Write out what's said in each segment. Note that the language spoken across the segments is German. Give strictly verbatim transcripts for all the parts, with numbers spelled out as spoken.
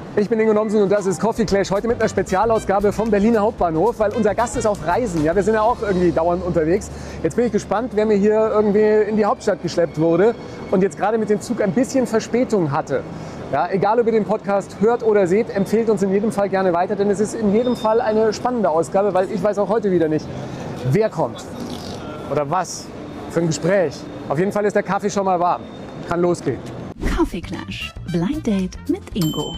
Ich bin Ingo Nomsen und das ist Coffee Clash. Heute mit einer Spezialausgabe vom Berliner Hauptbahnhof, weil unser Gast ist auf Reisen. Ja, wir sind ja auch irgendwie dauernd unterwegs. Jetzt bin ich gespannt, wer mir hier irgendwie in die Hauptstadt geschleppt wurde und jetzt gerade mit dem Zug ein bisschen Verspätung hatte. Ja, egal ob ihr den Podcast hört oder seht, empfehlt uns in jedem Fall gerne weiter, denn es ist in jedem Fall eine spannende Ausgabe, weil ich weiß auch heute wieder nicht, wer kommt oder was für ein Gespräch. Auf jeden Fall ist der Kaffee schon mal warm. Kann losgehen. Coffee Clash. Blind Date mit Ingo.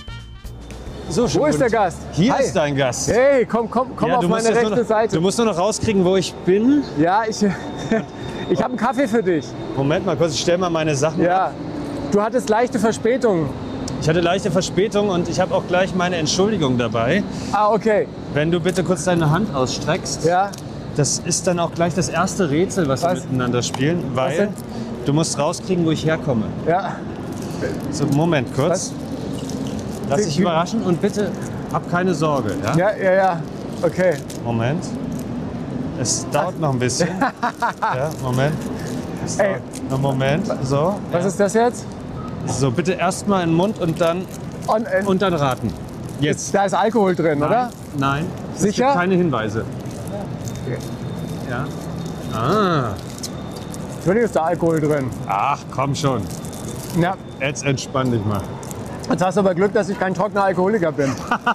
So, wo ist der Gast? Hier Hi. ist dein Gast. Hey, komm, komm, komm Ja, auf du musst meine jetzt nur rechte noch, Seite. Du musst nur noch rauskriegen, wo ich bin. Ja, ich, ich habe einen Kaffee für dich. Moment mal kurz, ich stelle mal meine Sachen ab. Ja, du hattest leichte Verspätung. Ich hatte leichte Verspätung und ich habe auch gleich meine Entschuldigung dabei. Ah, okay. Wenn du bitte kurz deine Hand ausstreckst. Ja, Das ist dann auch gleich das erste Rätsel, was, Was? wir miteinander spielen, Was weil denn? du musst rauskriegen, wo ich herkomme. ja. So, Moment kurz. Was? Lass dich Wie- überraschen und bitte hab keine Sorge. Ja? Ja, ja, ja. Okay. Moment. Es dauert noch ein bisschen. Ja, Moment. Es Ey. dauert noch einen Moment. So. Was ist das jetzt? So, bitte erstmal in den Mund und dann, Und, äh, und dann raten. Jetzt. da ist Alkohol drin, oder? Nein. Es Sicher? gibt keine Hinweise. Ja. Ah. Natürlich ist da Alkohol drin. Ach, komm schon. Ja. Jetzt entspann dich mal. Jetzt hast du aber Glück, dass ich kein trockener Alkoholiker bin.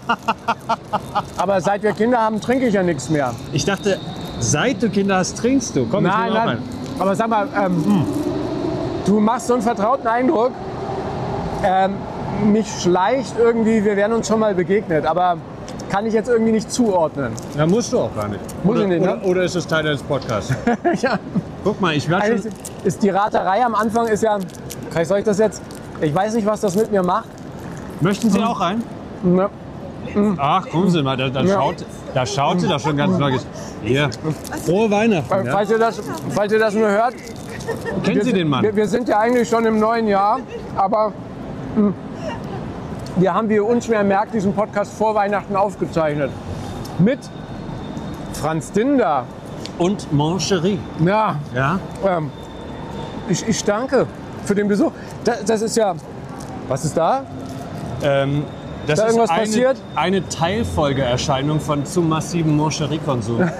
Aber seit wir Kinder haben, trinke ich ja nichts mehr. Ich dachte, seit du Kinder hast, trinkst du. Komm, ich Nein, nehme auch nein. einen. Aber sag mal, ähm, du machst so einen vertrauten Eindruck. Ähm, mich schleicht irgendwie, wir wären uns schon mal begegnet, aber kann ich jetzt irgendwie nicht zuordnen. Ja, musst du auch gar nicht. Muss oder, ich nicht, ne? oder, oder ist es Teil deines Podcasts? Ja. Guck mal, ich werde Eigentlich schon... ist die Raterei am Anfang ist ja, soll ich das jetzt, ich weiß nicht, was das mit mir macht. Möchten Sie auch rein? Ne? Ach, kommen Sie mal, da, da, Ja. schaut, da schaut sie doch schon ganz logisch. Hier, frohe Weihnachten. Äh, Ja? Falls, ihr das, falls ihr das nur hört, Kennen Sie wir, den Mann? Wir, wir sind ja eigentlich schon im neuen Jahr, aber mh, wir haben, wie ihr unschwer merkt, diesen Podcast vor Weihnachten aufgezeichnet. Mit Franz Dinder. Und Mancherie. Ja, Ja? ähm, ich, ich danke für den Besuch. Das, das ist ja, was ist da? Ähm, das da ist irgendwas eine, passiert? eine Teilfolgeerscheinung von zu massivem Mancherie-Konsum. Ja.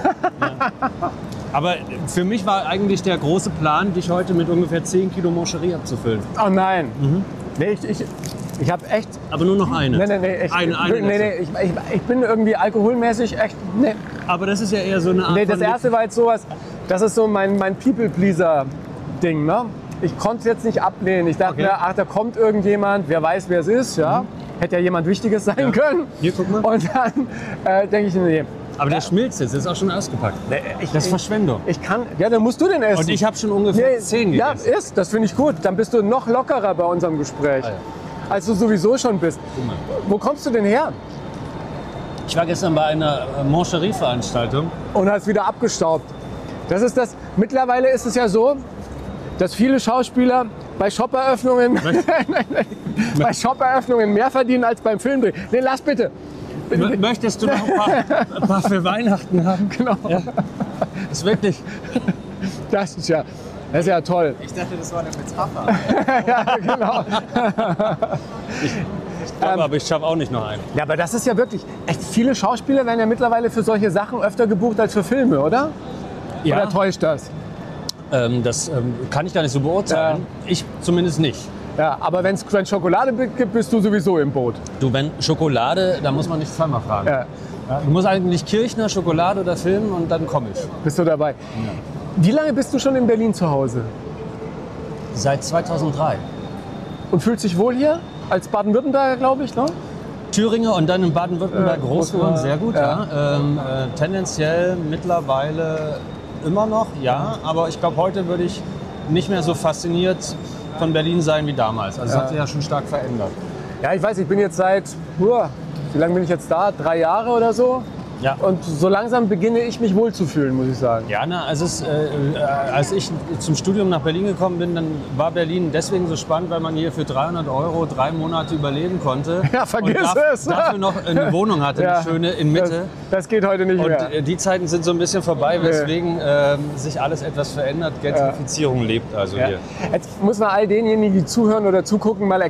Aber für mich war eigentlich der große Plan, dich heute mit ungefähr zehn Kilo Mancherie abzufüllen. Oh nein. Nee, ich, ich, ich habe echt. Aber nur noch eine. Nee, nee, nee, ich, Eine, eine nee, nee, ich, ich, ich bin irgendwie alkoholmäßig echt. Nee, Aber das ist ja eher so eine Art nee das von... erste war jetzt sowas, das ist so mein, mein People-Pleaser-Ding. Ne? Ich konnte es jetzt nicht ablehnen. Ich dachte Okay. mir, ach, da kommt irgendjemand, wer weiß, wer es ist. Ja? Hätte ja jemand Wichtiges sein Ja. können. Hier, guck mal. Und dann äh, denke ich, nee, Aber der schmilzt jetzt, ist auch schon ausgepackt. nee, ich, Das ist ich, Verschwendung. ich kann. Ja, dann musst du den essen. Und ich habe schon ungefähr Nee, zehn ja, gegessen. ist, das finde ich gut. Dann bist du noch lockerer bei unserem Gespräch, Ah, ja. als du sowieso schon bist. mal. Wo kommst du denn her? Ich war gestern bei einer äh, Mancherie-Veranstaltung. Und hast wieder abgestaubt. Das ist das. Mittlerweile ist es ja so, dass viele Schauspieler bei Shop-Eröffnungen bei Shop-Eröffnungen mehr verdienen als beim Filmdreh. Nee, lass bitte. M- Möchtest du noch ein paar, ein paar für Weihnachten haben? Genau. Ja. Das ist wirklich... Das ist ja, das ist ja toll. Ich dachte, das war eine Metapher. Ja, genau. Ich glaube, aber ich schaffe auch nicht noch einen. Ja, aber das ist ja wirklich. Echt, viele Schauspieler werden ja mittlerweile für solche Sachen öfter gebucht als für Filme, oder? Oder täuscht das? Ähm, das ähm, kann ich gar nicht so beurteilen. Ich zumindest nicht. Ja, aber wenn es Schokolade gibt, bist du sowieso im Boot. Du, wenn Schokolade, da muss man nicht zweimal fragen. Ja, Ja, du musst eigentlich Kirchner, Schokolade oder Film und dann komme ich. bist du dabei. Wie lange bist du schon in Berlin zu Hause? Seit zweitausenddrei. Und fühlst dich wohl hier? Als Baden-Württemberger, glaube ich, ne? Thüringer und dann in Baden-Württemberg Äh, groß geworden, groß sehr gut. geworden, Ja. Ähm, äh, tendenziell mittlerweile immer noch, ja. Aber ich glaube, heute würde ich nicht mehr so fasziniert von Berlin sein wie damals. Also es hat sich ja schon stark verändert. Ja, ich weiß, ich bin jetzt seit, uah, wie lange bin ich jetzt da? Drei Jahre oder so? Ja. Und so langsam beginne ich mich wohlzufühlen, muss ich sagen. Ja, na, also es, äh, äh, als ich zum Studium nach Berlin gekommen bin, dann war Berlin deswegen so spannend, weil man hier für dreihundert Euro drei Monate überleben konnte. Ja, vergiss und darf, es. dafür noch eine Wohnung hatte, Ja. eine schöne in Mitte. Das, das geht heute nicht Und mehr. äh, die Zeiten sind so ein bisschen vorbei, weswegen ähm, sich alles etwas verändert. Gentrifizierung lebt also Ja. hier. Jetzt muss man all denjenigen, die zuhören oder zugucken, mal erklären,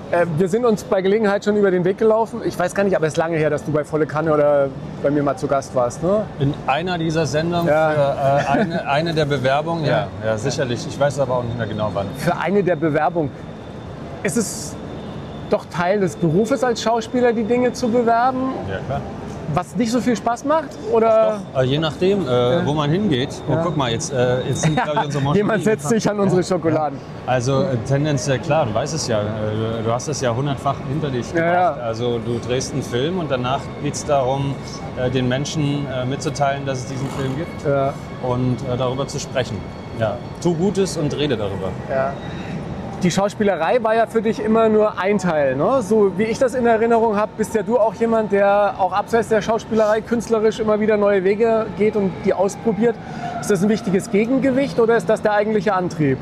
Äh, wir sind uns bei Gelegenheit schon über den Weg gelaufen. Ich weiß gar nicht, aber es ist lange her, dass du bei Volle Kanne oder bei mir mal zu Gast warst, ne? In einer dieser Sendungen Ja. für äh, eine, eine der Bewerbungen, ja. ja, sicherlich. Ich weiß aber auch nicht mehr genau wann. Für eine der Bewerbungen. Ist es doch Teil des Berufes als Schauspieler, die Dinge zu bewerben, Ja, klar. was nicht so viel Spaß macht? Oder Doch, äh, je nachdem, äh, wo man hingeht. Oh, Ja. guck mal, jetzt, äh, jetzt sind, glaube ich, unsere Moscheen. jemand setzt sich an unsere Schokoladen? Also äh, tendenziell klar, du weißt es ja, äh, du hast es ja hundertfach hinter dich Ja, gebracht. ja. Also du drehst einen Film und danach geht es darum, äh, den Menschen äh, mitzuteilen, dass es diesen Film gibt Ja. und äh, darüber zu sprechen. Ja. Tu Gutes und rede darüber. Ja. Die Schauspielerei war ja für dich immer nur ein Teil. Ne? So wie ich das in Erinnerung habe, bist ja du auch jemand, der auch abseits der Schauspielerei künstlerisch immer wieder neue Wege geht und die ausprobiert. Ist das ein wichtiges Gegengewicht oder ist das der eigentliche Antrieb?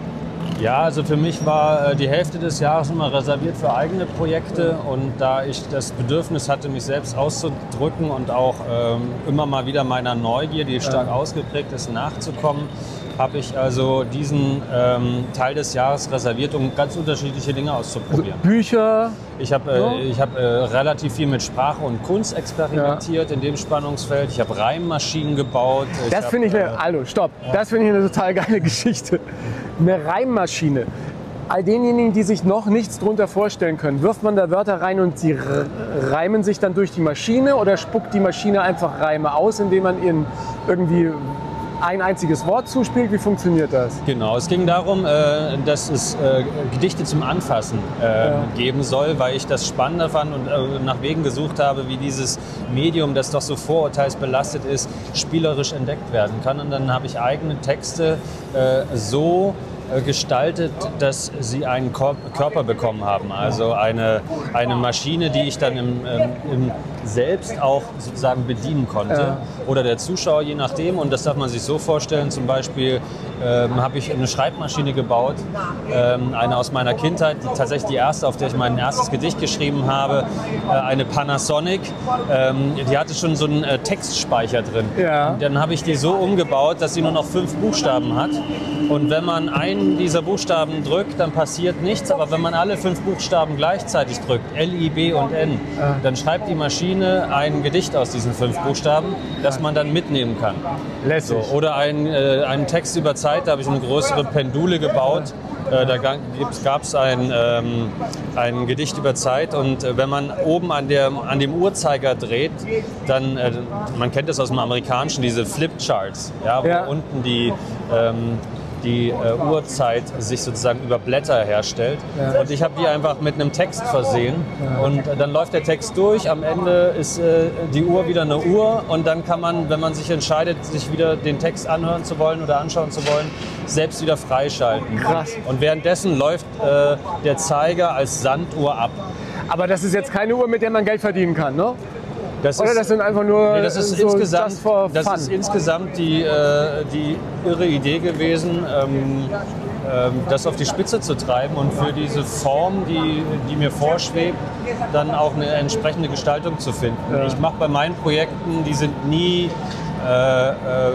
Ja, also für mich war äh, die Hälfte des Jahres immer reserviert für eigene Projekte und da ich das Bedürfnis hatte, mich selbst auszudrücken und auch ähm, immer mal wieder meiner Neugier, die stark ausgeprägt ist, nachzukommen, habe ich also diesen ähm, Teil des Jahres reserviert, um ganz unterschiedliche Dinge auszuprobieren. Bücher, Ich habe Ja. äh, ich hab, äh, relativ viel mit Sprache und Kunst experimentiert in dem Spannungsfeld. Ich habe Reimmaschinen gebaut. das hab, finde ich äh, eine, also stopp, das finde ich eine total geile Geschichte. Eine Reimmaschine. All denjenigen, die sich noch nichts drunter vorstellen können, wirft man da Wörter rein und sie r- reimen sich dann durch die Maschine oder spuckt die Maschine einfach Reime aus, indem man ihnen irgendwie ein einziges Wort zuspielt? Wie funktioniert das? Genau, es ging darum, äh, dass es äh, Gedichte zum Anfassen äh, geben soll, weil ich das spannender fand und äh, nach Wegen gesucht habe, wie dieses Medium, das doch so vorurteilsbelastet ist, spielerisch entdeckt werden kann. Und dann habe ich eigene Texte äh, so äh, gestaltet, dass sie einen Kor- Körper bekommen haben. Also eine, eine Maschine, die ich dann im, ähm, im selbst auch sozusagen bedienen konnte. Ja. Oder der Zuschauer, je nachdem. Und das darf man sich so vorstellen. Zum Beispiel ähm, habe ich eine Schreibmaschine gebaut, ähm, eine aus meiner Kindheit, die, tatsächlich die erste, auf der ich mein erstes Gedicht geschrieben habe, äh, eine Panasonic. Ähm, die hatte schon so einen äh, Textspeicher drin. Ja. Und dann habe ich die so umgebaut, dass sie nur noch fünf Buchstaben hat. Und wenn man einen dieser Buchstaben drückt, dann passiert nichts. Aber wenn man alle fünf Buchstaben gleichzeitig drückt, L, I, B und N, dann schreibt die Maschine ein Gedicht aus diesen fünf Buchstaben, das man dann mitnehmen kann. Lässig. So, oder ein, äh, einen Text über Zeit, da habe ich eine größere Pendule gebaut. Äh, da gab es ein, ähm, ein Gedicht über Zeit und äh, wenn man oben an, der, an dem Uhrzeiger dreht, dann, äh, man kennt das aus dem Amerikanischen, diese Flipcharts, ja, wo Ja. unten die, ähm, die äh, Uhrzeit sich sozusagen über Blätter herstellt. Ja. Und ich habe die einfach mit einem Text versehen und äh, dann läuft der Text durch, am Ende ist äh, die Uhr wieder eine Uhr und dann kann man, wenn man sich entscheidet, sich wieder den Text anhören zu wollen oder anschauen zu wollen, selbst wieder freischalten. Krass. Und währenddessen läuft äh, der Zeiger als Sanduhr ab. Aber das ist jetzt keine Uhr, mit der man Geld verdienen kann, ne? Das Oder ist- das sind einfach nur Nee, das ist so insgesamt, just for das fun. ist insgesamt die, äh, die irre Idee gewesen, ähm, ähm, das auf die Spitze zu treiben und für diese Form, die, die mir vorschwebt, dann auch eine entsprechende Gestaltung zu finden. Ja. Ich mache bei meinen Projekten, die sind nie äh, äh,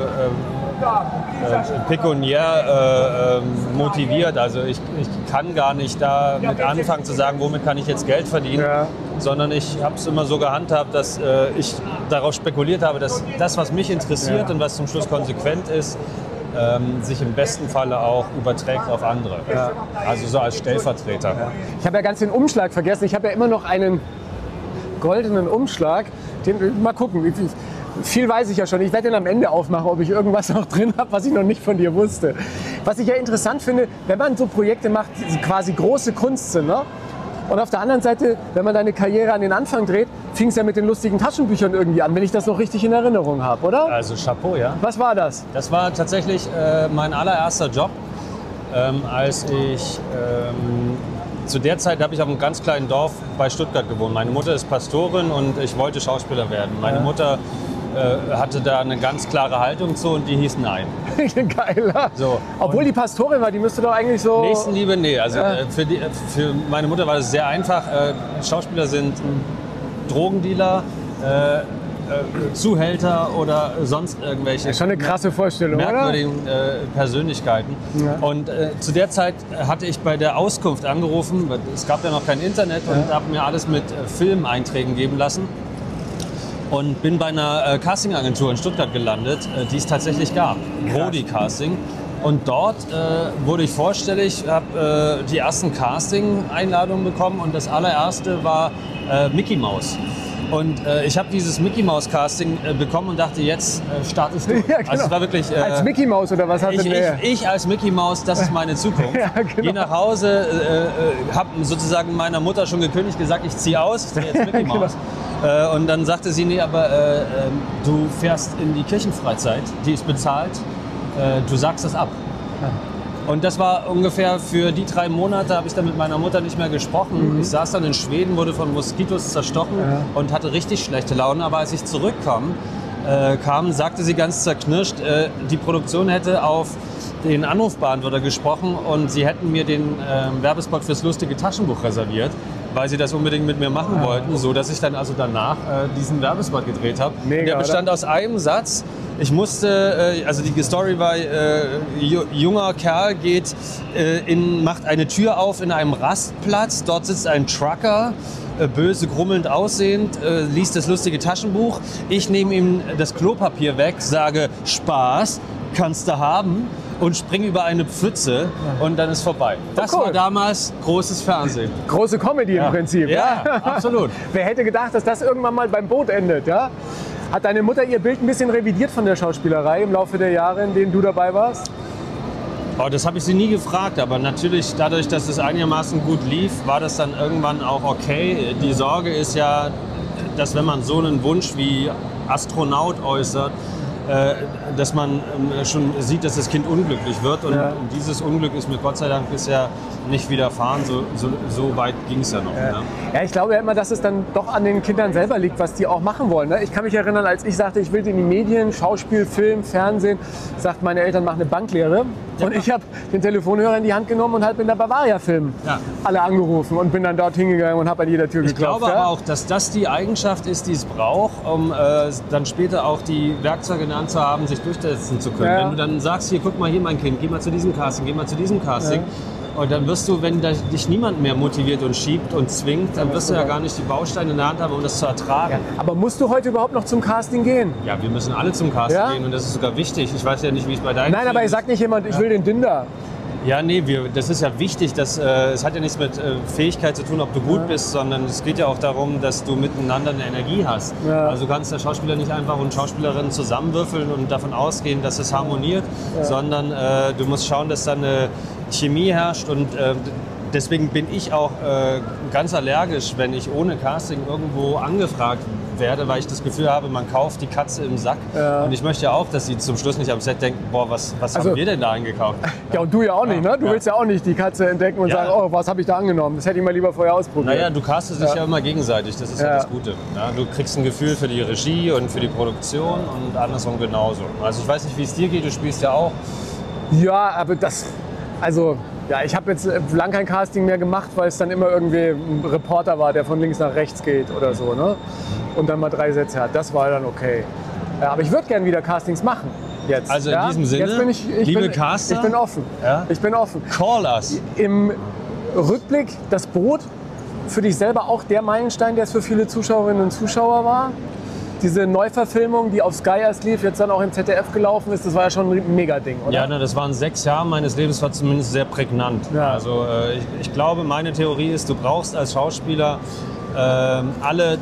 äh, pekuniär äh, ähm, motiviert. Also ich, ich kann gar nicht da mit anfangen zu sagen, womit kann ich jetzt Geld verdienen, Ja. sondern ich habe es immer so gehandhabt, dass äh, ich darauf spekuliert habe, dass das, was mich interessiert Ja. und was zum Schluss konsequent ist, ähm, sich im besten Falle auch überträgt auf andere. Also so als Stellvertreter. Ich habe ja ganz den Umschlag vergessen. Ich habe ja immer noch einen goldenen Umschlag. Den, mal gucken, wie viel, viel weiß ich ja schon. Ich werde den am Ende aufmachen, ob ich irgendwas noch drin habe, was ich noch nicht von dir wusste. Was ich ja interessant finde, wenn man so Projekte macht, die quasi große Kunst sind, ne? Und auf der anderen Seite, wenn man deine Karriere an den Anfang dreht, fing es ja mit den lustigen Taschenbüchern irgendwie an, wenn ich das noch richtig in Erinnerung habe, oder? Also Chapeau, ja. Was war das? Das war tatsächlich äh, mein allererster Job, ähm, als ich ähm, zu der Zeit habe ich auf einem ganz kleinen Dorf bei Stuttgart gewohnt. Meine Mutter ist Pastorin und ich wollte Schauspieler werden. Meine Ja. Mutter äh, hatte da eine ganz klare Haltung zu und die hieß nein. Geiler. So. Obwohl die Pastorin war, die müsste doch eigentlich so... Nächstenliebe, nee. Also Ja. äh, für, die, äh, für meine Mutter war das sehr einfach. Äh, Schauspieler sind Drogendealer, äh, äh, Zuhälter oder sonst irgendwelche Das ist schon eine krasse Vorstellung, merkwürdigen äh, Persönlichkeiten. Ja. Und äh, zu der Zeit hatte ich bei der Auskunft angerufen, es gab ja noch kein Internet und Ja. habe mir alles mit äh, Filmeinträgen geben lassen. Und bin bei einer äh, Castingagentur in Stuttgart gelandet, äh, die es tatsächlich gab, Rodi Casting. Und dort äh, wurde ich vorstellig, habe äh, die ersten Casting-Einladungen bekommen und das allererste war äh, Mickey Mouse. Und äh, ich habe dieses Mickey Mouse Casting äh, bekommen und dachte, jetzt äh, startest du. Ja, genau. Also es war wirklich, äh, Als Mickey Mouse oder was hast ich, du denn? ich, ich als Mickey Mouse, das ist meine Zukunft. Ja, genau. Gehe nach Hause, äh, äh, habe sozusagen meiner Mutter schon gekündigt, gesagt, ich ziehe aus, ich drehe jetzt Mickey Genau. Mouse. Äh, und dann sagte sie, nee, aber äh, äh, du fährst in die Kirchenfreizeit, die ist bezahlt, äh, du sagst das ab. Und das war ungefähr für die drei Monate, habe ich dann mit meiner Mutter nicht mehr gesprochen. Mhm. Ich saß dann in Schweden, wurde von Moskitos zerstochen Ja. und hatte richtig schlechte Laune. Aber als ich zurückkam, äh, kam, sagte sie ganz zerknirscht, äh, die Produktion hätte auf den Anrufbeantworter gesprochen und sie hätten mir den äh, Werbespot fürs lustige Taschenbuch reserviert, weil sie das unbedingt mit mir machen Ja. wollten, so dass ich dann also danach äh, diesen Werbespot gedreht habe. Mega, Der bestand aus einem Satz. Ich musste, äh, also die Story war, äh, ju- junger Kerl geht, äh, in, macht eine Tür auf in einem Rastplatz, dort sitzt ein Trucker, äh, böse, grummelnd aussehend, äh, liest das lustige Taschenbuch. Ich nehme ihm das Klopapier weg, sage Spaß, kannst du haben und springe über eine Pfütze und dann ist vorbei. Das Oh, cool. war damals großes Fernsehen. Große Comedy Ja. im Prinzip. Ja, absolut. Wer hätte gedacht, dass das irgendwann mal beim Boot endet, ja? Hat deine Mutter ihr Bild ein bisschen revidiert von der Schauspielerei im Laufe der Jahre, in denen du dabei warst? Oh, das habe ich sie nie gefragt, aber natürlich dadurch, dass es einigermaßen gut lief, war das dann irgendwann auch okay. Die Sorge ist ja, dass wenn man so einen Wunsch wie Astronaut äußert, äh, dass man ähm, schon sieht, dass das Kind unglücklich wird. Und Ja. dieses Unglück ist mir Gott sei Dank bisher nicht widerfahren. So, so, so weit ging es ja noch. Ne? Ja, ich glaube ja immer, dass es dann doch an den Kindern selber liegt, was die auch machen wollen. Ne? Ich kann mich erinnern, als ich sagte, ich will in die Medien, Schauspiel, Film, Fernsehen, sagt meine Eltern, mach eine Banklehre. Und ich habe den Telefonhörer in die Hand genommen und habe in der Bavaria-Film Ja. alle angerufen und bin dann dort hingegangen und habe an jeder Tür Ich geklopft. glaube ja? aber auch, dass das die Eigenschaft ist, die es braucht, um äh, dann später auch die Werkzeuge in der Hand zu haben, sich durchsetzen zu können. Ja. Wenn du dann sagst, hier, guck mal hier mein Kind, geh mal zu diesem Casting, geh mal zu diesem Casting. Und dann wirst du, wenn da dich niemand mehr motiviert und schiebt und zwingt, dann wirst du ja gar nicht die Bausteine in der Hand haben, um das zu ertragen. Ja. Aber musst du heute überhaupt noch zum Casting gehen? Ja, wir müssen alle zum Casting Ja? gehen und das ist sogar wichtig. Ich weiß ja nicht, wie es bei deinen Nein, aber Filmen ich sag nicht jemand, ich will den Dünder. Ja, nee, wir, das ist ja wichtig. Dass, äh, es hat ja nichts mit äh, Fähigkeit zu tun, ob du gut Ja. bist, sondern es geht ja auch darum, dass du miteinander eine Energie hast. Ja. Also du kannst der Schauspieler nicht einfach und Schauspielerin zusammenwürfeln und davon ausgehen, dass es harmoniert, sondern äh, du musst schauen, dass da eine Chemie herrscht und äh, deswegen bin ich auch äh, ganz allergisch, wenn ich ohne Casting irgendwo angefragt werde, weil ich das Gefühl habe, man kauft die Katze im Sack. Ja. Und ich möchte ja auch, dass sie zum Schluss nicht am Set denken, boah, was, was Also- haben wir denn da eingekauft? Ja, und du ja auch nicht, ne? Du Ja. willst ja auch nicht die Katze entdecken und Ja. sagen, oh, was habe ich da angenommen? Das hätte ich mal lieber vorher ausprobiert. Naja, du castest dich Ja. ja. immer gegenseitig, das ist ja, Ja. das Gute. Ja, du kriegst ein Gefühl für die Regie und für die Produktion und andersrum genauso. Also ich weiß nicht, wie es dir geht, du spielst ja auch. Ja, aber das, also, ja, ich habe jetzt lang kein Casting mehr gemacht, weil es dann immer irgendwie ein Reporter war, der von links nach rechts geht oder so, ne? Und dann mal drei Sätze hat. Das war dann okay. Ja, aber ich würde gerne wieder Castings machen. Jetzt. Also in ja? diesem Sinne, Jetzt bin ich, ich liebe bin, Caster? ich bin offen. Ja? Ich bin offen. Call us! Im Rückblick, das Boot, für dich selber auch der Meilenstein, der es für viele Zuschauerinnen und Zuschauer war? Diese Neuverfilmung, die auf Sky erst lief, jetzt dann auch im Z D F gelaufen ist, das war ja schon ein Mega-Ding, oder? Ja, na, das waren sechs Jahre meines Lebens, war zumindest sehr prägnant. Ja. Also äh, ich, ich glaube, meine Theorie ist, du brauchst als Schauspieler ähm, alle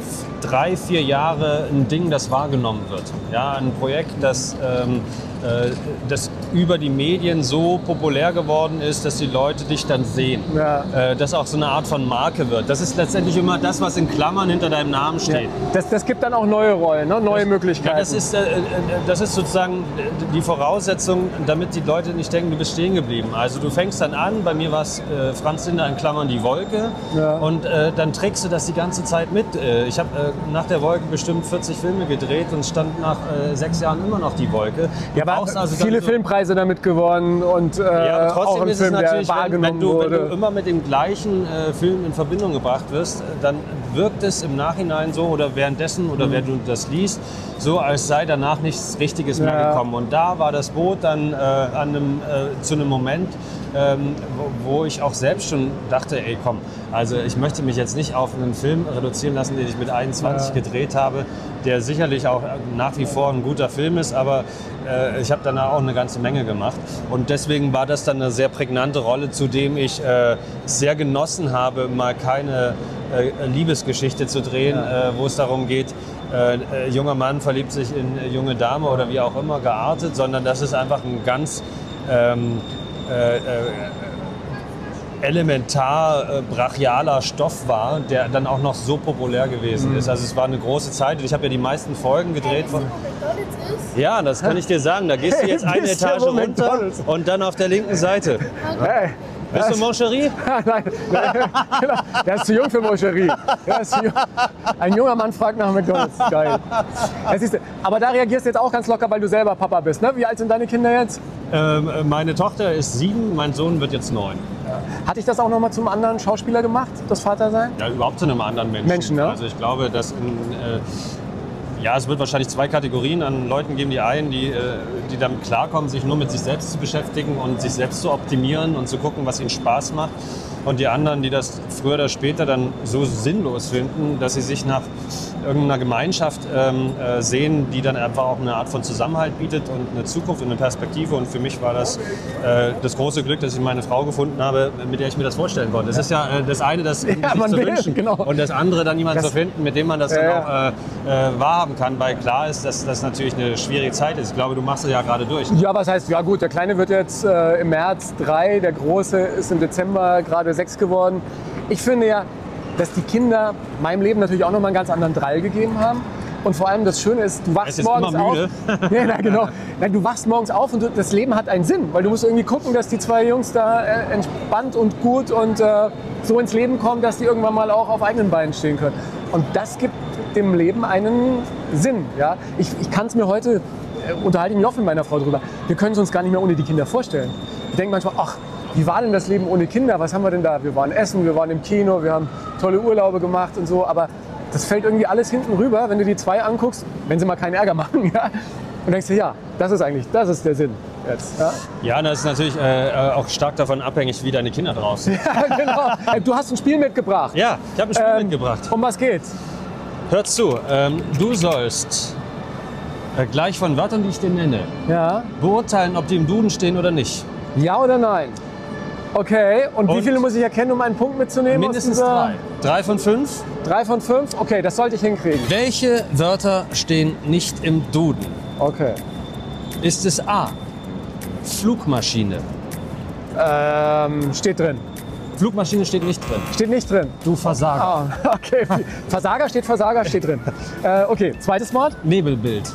drei, vier Jahre ein Ding, das wahrgenommen wird. Ja, ein Projekt, das, ähm, äh, das über die Medien so populär geworden ist, dass die Leute dich dann sehen. Ja. Äh, das auch so eine Art von Marke wird. Das ist letztendlich immer das, was in Klammern hinter deinem Namen Ja. steht. Das, das gibt dann auch neue Rollen, ne? Neue Möglichkeiten. Ja, das ist, äh, äh, das ist sozusagen die Voraussetzung, damit die Leute nicht denken, du bist stehen geblieben. Also du fängst dann an, bei mir war es äh, Franz Linder in Klammern die Wolke Ja. und äh, dann trägst du das die ganze Zeit mit. Äh, ich habe äh, nach der Wolke bestimmt vierzig Filme gedreht und stand nach äh, sechs Jahren immer noch die Wolke. Du Ja, aber brauchst also dann viele so- Filmpreise damit gewonnen und äh, Ja, aber auch trotzdem ein ist Film, es der natürlich, wenn, wahrgenommen wenn, du, wenn wurde. du immer mit dem gleichen äh, Film in Verbindung gebracht wirst, dann wirkt es im Nachhinein so oder währenddessen oder mhm. während du das liest, so als sei danach nichts Richtiges ja. mehr gekommen. Und da war das Boot dann äh, an einem, äh, zu einem Moment, ähm, wo, wo ich auch selbst schon dachte, ey komm, also ich möchte mich jetzt nicht auf einen Film reduzieren lassen, den ich mit einundzwanzig ja. gedreht habe, der sicherlich auch nach wie vor ein guter Film ist, aber äh, ich habe danach auch eine ganze Menge gemacht. Und deswegen war das dann eine sehr prägnante Rolle, zu dem ich äh, sehr genossen habe, mal keine äh, Liebesgeschichte zu drehen, ja. äh, wo es darum geht, äh, junger Mann verliebt sich in äh, junge Dame oder wie auch immer geartet, sondern das ist einfach ein ganz ähm, äh, äh, elementar äh, brachialer Stoff war, der dann auch noch so populär gewesen mhm. ist. Also es war eine große Zeit und ich habe ja die meisten Folgen gedreht. Von ja, das kann ich dir sagen. Da gehst du jetzt eine Etage runter und dann auf der linken Seite. Hey. Bist du Moncherie? Nein, nein, der ist zu jung für Moncherie. Ein junger Mann fragt nach McDonald's. Geil. Das ist, aber da reagierst du jetzt auch ganz locker, weil du selber Papa bist. Ne? Wie alt sind deine Kinder jetzt? Ähm, meine Tochter ist sieben, mein Sohn wird jetzt neun. Hat dich das auch noch mal zum anderen Schauspieler gemacht, das Vatersein? Ja, überhaupt zu einem anderen Menschen. Menschen, ne? Also ich glaube, dass in, äh, ja, es wird wahrscheinlich zwei Kategorien an Leuten geben. Die einen, die, äh, die damit klarkommen, sich nur mit sich selbst zu beschäftigen und sich selbst zu optimieren und zu gucken, was ihnen Spaß macht. Und die anderen, die das früher oder später dann so sinnlos finden, dass sie sich nach irgendeiner Gemeinschaft ähm, äh, sehen, die dann einfach auch eine Art von Zusammenhalt bietet und eine Zukunft und eine Perspektive. Und für mich war das äh, das große Glück, dass ich meine Frau gefunden habe, mit der ich mir das vorstellen konnte. Das ist ja äh, das eine, das ja, man zu will, wünschen genau. und das andere, dann jemanden das, zu finden, mit dem man das ja, dann auch äh, äh, wahrhaben kann, weil klar ist, dass das natürlich eine schwierige Zeit ist. Ich glaube, du machst es ja gerade durch. Ja, was heißt, ja gut, der Kleine wird jetzt äh, im März drei, der Große ist im Dezember gerade sechs geworden. Ich finde ja, dass die Kinder meinem Leben natürlich auch nochmal einen ganz anderen Drall gegeben haben. Und vor allem das Schöne ist, du wachst morgens auf. Ja, na, genau. Nein, du wachst morgens auf und du, das Leben hat einen Sinn. Weil du musst irgendwie gucken, dass die zwei Jungs da äh, entspannt und gut und äh, so ins Leben kommen, dass die irgendwann mal auch auf eigenen Beinen stehen können. Und das gibt dem Leben einen Sinn. Ja? Ich, ich kann es mir heute, äh, unterhalte ich mich oft mit meiner Frau drüber, wir können es uns gar nicht mehr ohne die Kinder vorstellen. Wir denken manchmal, ach, wie war denn das Leben ohne Kinder? Was haben wir denn da? Wir waren essen, wir waren im Kino, wir haben tolle Urlaube gemacht und so. Aber das fällt irgendwie alles hinten rüber, wenn du die zwei anguckst, wenn sie mal keinen Ärger machen. Ja? Und denkst du, ja, das ist eigentlich, das ist der Sinn jetzt. Ja, ja, das ist natürlich äh, auch stark davon abhängig, wie deine Kinder drauf sind. Ja, genau. Du hast ein Spiel mitgebracht. Ja, ich habe ein Spiel ähm, mitgebracht. Um was geht's? Hör zu, ähm, du sollst äh, gleich von Wörtern, die ich dir nenne, ja. beurteilen, ob die im Duden stehen oder nicht. Ja oder nein? Okay, und, und wie viele muss ich erkennen, um einen Punkt mitzunehmen? Mindestens drei. Drei von fünf? Drei von fünf? Okay, das sollte ich hinkriegen. Welche Wörter stehen nicht im Duden? Okay. Ist es A, Flugmaschine? Ähm, steht drin. Flugmaschine steht nicht drin. Steht nicht drin. Du Versager. Ah, okay. Versager steht Versager, steht drin. Äh, okay, zweites Wort? Nebelbild.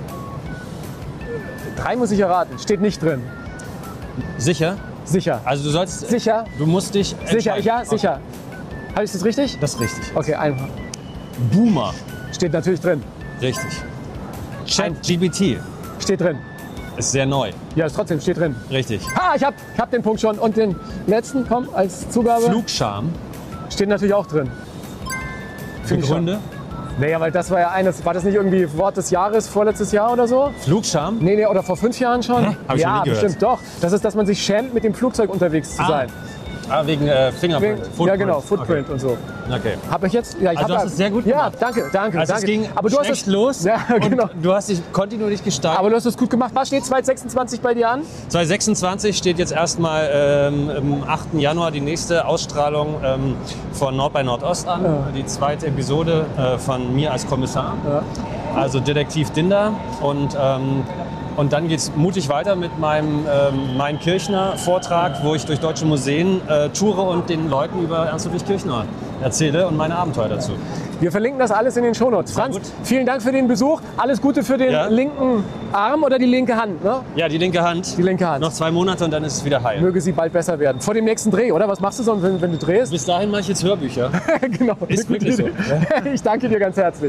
Drei muss ich erraten. Steht nicht drin. Sicher? Sicher. Also du sollst... Sicher? Du musst dich Sicher, ja, sicher. Okay. Habe ich das richtig? Das ist richtig. Okay, einfach. Boomer. Steht natürlich drin. Richtig. ChatGPT. Steht drin. Ist sehr neu. Ja, ist trotzdem, steht drin. Richtig. Ah, ich hab, ich hab den Punkt schon. Und den letzten, komm, als Zugabe. Flugscham. Steht natürlich auch drin. Für Gründe? Naja, weil das war ja eines, war das nicht irgendwie Wort des Jahres, vorletztes Jahr oder so? Flugscham? Nee, nee, oder vor fünf Jahren schon? Hä? Hab ich ja, schon nie gehört. Bestimmt doch. Das ist, dass man sich schämt, mit dem Flugzeug unterwegs zu ah. sein. Ah, wegen äh, Fingerprint. Wegen, ja, genau, Footprint okay. und so. Okay. Habe ich jetzt? Ja, ich also hab, du hast es sehr gut ja, gemacht. Ja, danke, danke. Also danke. es ging aber du hast schlecht es, los ja, genau. und du hast dich kontinuierlich gesteigert. Aber du hast es gut gemacht. Was steht zwanzig sechsundzwanzig bei dir an? zwanzig sechsundzwanzig steht jetzt erstmal ähm, am achten Januar die nächste Ausstrahlung ähm, von Nord bei Nordost an. Ja. Die zweite Episode äh, von mir als Kommissar. Ja. Also Detektiv Dinder. Und ähm, Und dann geht es mutig weiter mit meinem ähm, Mein Kirchner-Vortrag, wo ich durch deutsche Museen äh, toure und den Leuten über Ernst Ludwig Kirchner erzähle und meine Abenteuer dazu. Wir verlinken das alles in den Shownotes. Franz, vielen Dank für den Besuch. Alles Gute für den ja. linken Arm oder die linke Hand, ne? Ja, die linke Hand. Die linke Hand. Noch zwei Monate und dann ist es wieder heil. Möge sie bald besser werden. Vor dem nächsten Dreh, oder? Was machst du so, wenn, wenn du drehst? Bis dahin mache ich jetzt Hörbücher. Genau. Ist wirklich so. Ich danke dir ganz herzlich.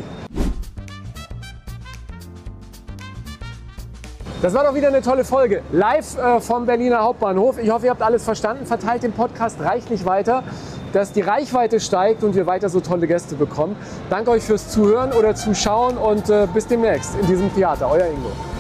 Das war doch wieder eine tolle Folge. Live äh, vom Berliner Hauptbahnhof. Ich hoffe, ihr habt alles verstanden. Verteilt den Podcast reichlich weiter. dass die Reichweite steigt und wir weiter so tolle Gäste bekommen. Danke euch fürs Zuhören oder Zuschauen und äh, bis demnächst in diesem Theater. Euer Ingo.